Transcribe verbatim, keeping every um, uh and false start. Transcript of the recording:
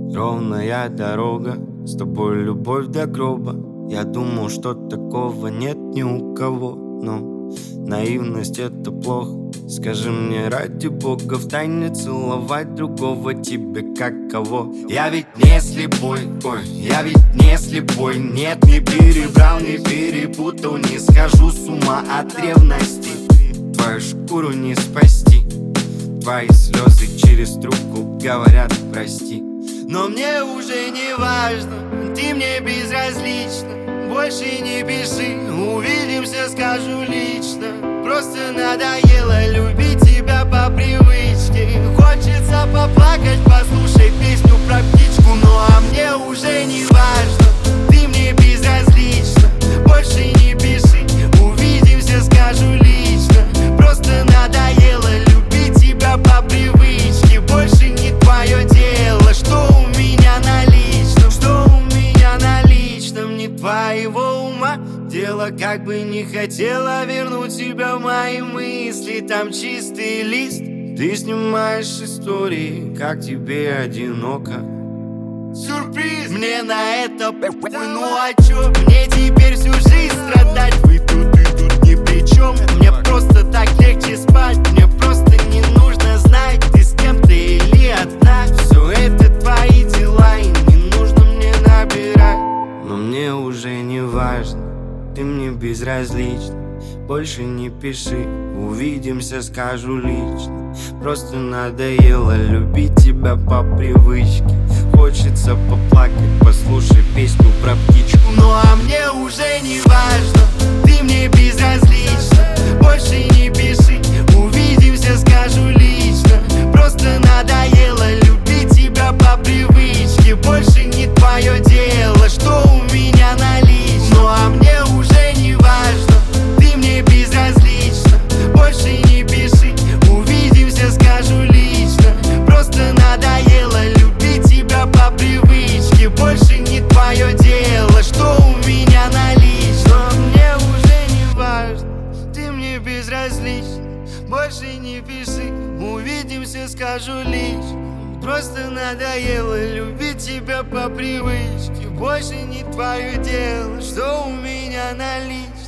Ровная дорога, с тобой любовь до гроба. Я думал, что такого нет ни у кого, но наивность — это плохо. Скажи мне, ради бога, втайне целовать другого тебе как кого? Я ведь не слепой, ой, я ведь не слепой. Нет, не перебрал, не перепутал, не схожу с ума от ревности. Твою шкуру не спасти, твои слезы через трубку говорят прости. Но мне уже не важно, ты мне безразлична. Больше не пиши, увидимся, скажу лично. Просто надоело любить тебя по привычке. Хочется поплакать, послушай песню про птичку. Ну а мне уже не важно, ты мне безразлична. Больше не пиши, увидимся, скажу лично. Просто надоело любить тебя по привычке. Больше не твое дело, что у меня наличном. Что у меня наличном, не твоего ума дело. Как бы не хотела вернуть тебя в мои мысли. Там чистый лист, ты снимаешь истории, как тебе одиноко. Сюрприз, мне на это похуй. Ну а чё, мне теперь всю жизнь страдать? Вы тут и тут ни при чем. Мне просто так легче спать. Мне просто не нужно знать, ты с кем-то или одна. Все это твои дела, и не нужно мне набирать. Но мне уже не важно, ты мне безразлична. Больше не пиши, увидимся, скажу лично. Просто надоело любить тебя по привычке. Хочется поплакать, послушай песню про птичку. Ну а мне уже не важно, ты мне безразлична. Больше не пиши, увидимся, скажу лично. Просто надоело любить тебя по привычке. Больше не твое дело, что у меня наличном. Ну а мне уже не важно, ты мне безразлична. Больше не пиши, увидимся, скажу лично. Просто надоело любить тебя по привычке. Больше не твое дело, что у меня наличном. Но мне уже не важно, ты мне безразлична. Больше не пиши, увидимся, скажу лично. Просто надоело любить тебя по привычке. Больше не твое дело, что у меня наличном.